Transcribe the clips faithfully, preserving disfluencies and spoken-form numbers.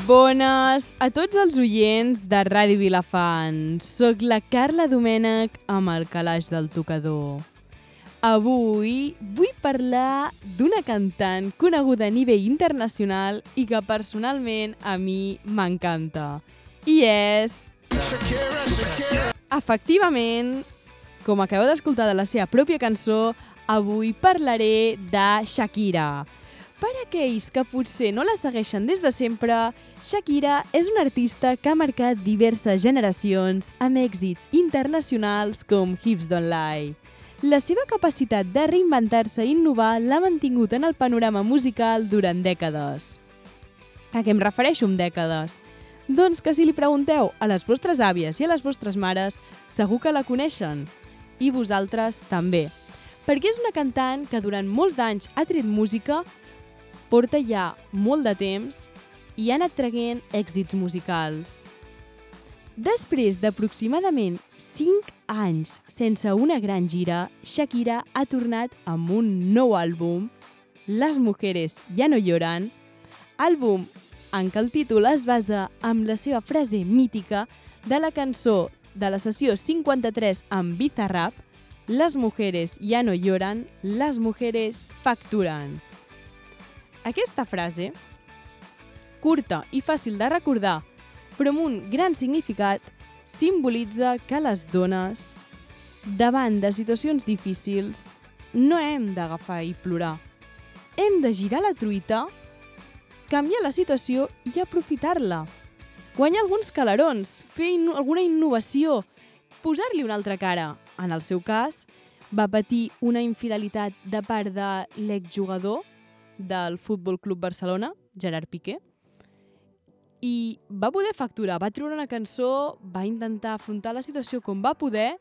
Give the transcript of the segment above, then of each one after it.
Bones a tots els oients de Ràdio Vilafant. Soc la Carla Domènech amb el calaix del tocador. Avui vull parlar d'una cantant coneguda a nivell internacional i que personalment a mi m'encanta. I és... Shakira, Shakira. Efectivament, com acabeu d'escoltar de la seva pròpia cançó, avui parlaré de Shakira. Per aquells que potser no la segueixen des de sempre, Shakira és una artista que ha marcat diverses generacions amb èxits internacionals com Hips Don't Lie. La seva capacitat de reinventar-se i innovar l'ha mantingut en el panorama musical durant dècades. A què em refereixo amb dècades? Doncs que si li pregunteu a les vostres àvies i a les vostres mares, segur que la coneixen. I vosaltres també. Perquè és una cantant que durant molts d'anys ha tret música, porta ja molt de temps i ha anat traient èxits musicals. Després d'aproximadament cinc anys sense una gran gira, Shakira ha tornat amb un nou àlbum, Las Mujeres Ya No Lloran, àlbum en què el títol es basa amb la seva frase mítica de la cançó de la sessió cinquanta-tres amb Bizarrap, Las Mujeres Ya No Lloran, Las Mujeres Facturan. Aquesta frase, curta i fàcil de recordar, però amb un gran significat, simbolitza que les dones, davant de situacions difícils, no hem d'agafar i plorar. Hem de girar la truita, canviar la situació i aprofitar-la. Guanyar alguns calarons, fer in- alguna innovació, posar-li una altra cara. En el seu cas, va patir una infidelitat de part de l'exjugador del Futbol Club Barcelona, Gerard Piqué, i va poder facturar, va treure una cançó, va intentar afrontar la situació com va poder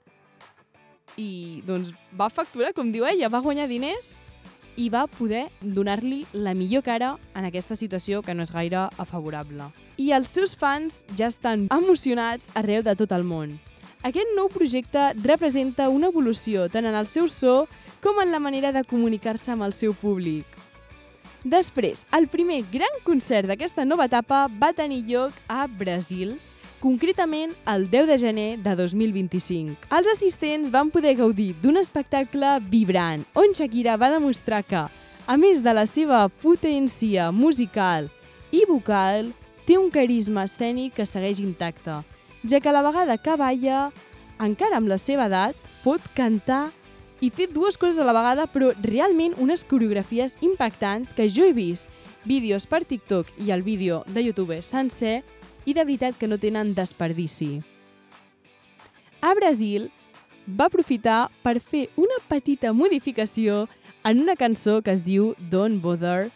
i doncs va facturar, com diu ella, va guanyar diners i va poder donar-li la millor cara en aquesta situació que no és gaire favorable. I els seus fans ja estan emocionats arreu de tot el món. Aquest nou projecte representa una evolució tant en el seu so com en la manera de comunicar-se amb el seu públic. Després, el primer gran concert d'aquesta nova etapa va tenir lloc a Brasil, concretament el deu de gener de dos mil vint-i-cinc. Els assistents van poder gaudir d'un espectacle vibrant, on Shakira va demostrar que, a més de la seva potència musical i vocal, té un carisma escènic que segueix intacte, ja que a la vegada que balla, encara amb la seva edat, pot cantar i fer dues coses a la vegada, però realment unes coreografies impactants que jo he vist vídeos per TikTok i el vídeo de YouTube sencer i de veritat que no tenen desperdici. A Brasil va aprofitar per fer una petita modificació en una cançó que es diu Don't Bother.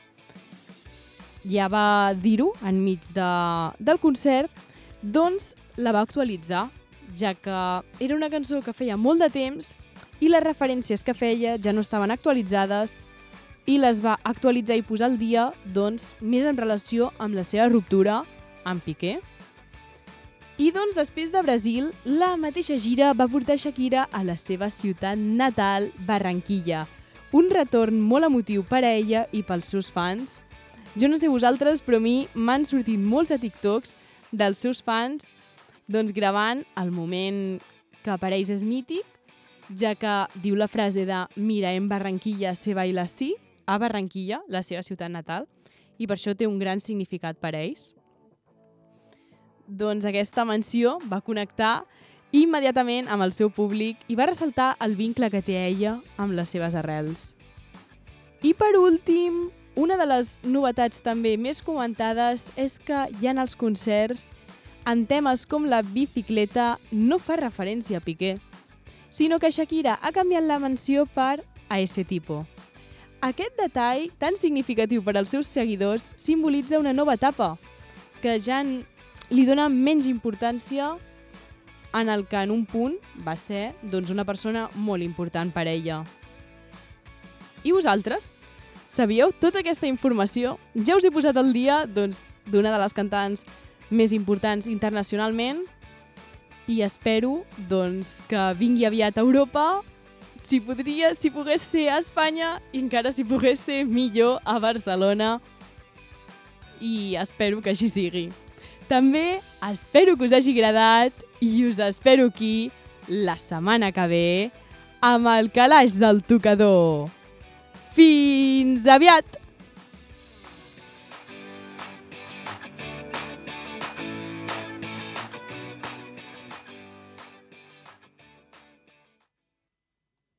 Ja va dir-ho enmig de, del concert, doncs la va actualitzar, ja que era una cançó que feia molt de temps i les referències que feia ja no estaven actualitzades i les va actualitzar i posar al dia, doncs, més en relació amb la seva ruptura amb Piqué. I doncs, després de Brasil, la mateixa gira va portar Shakira a la seva ciutat natal, Barranquilla. Un retorn molt emotiu per a ella i pels seus fans. Jo no sé vosaltres, però a mi m'han sortit molts de TikToks dels seus fans doncs, gravant el moment que per ells és mític, ja que diu la frase de «Mira, en Barranquilla se baila así», a Barranquilla, la seva ciutat natal, i per això té un gran significat per a ells. Doncs aquesta menció va connectar immediatament amb el seu públic i va ressaltar el vincle que té ella amb les seves arrels. I per últim, una de les novetats també més comentades és que ja en els concerts, en temes com la bicicleta, no fa referència a Piqué, sinó que Shakira ha canviat la menció per a ese tipo. Aquest detall, tan significatiu per als seus seguidors, simbolitza una nova etapa, que ja li dona menys importància en el que en un punt va ser doncs, una persona molt important per a ella. I vosaltres? Sabíeu tota aquesta informació? Ja us he posat al dia doncs, d'una de les cantants més importants internacionalment, i espero doncs, que vingui aviat a Europa, si podria, si pogués ser a Espanya, i encara si pogués ser millor a Barcelona. i espero que així sigui. També espero que us hagi agradat i us espero aquí la setmana que ve amb el calaix del tocador. Fins aviat!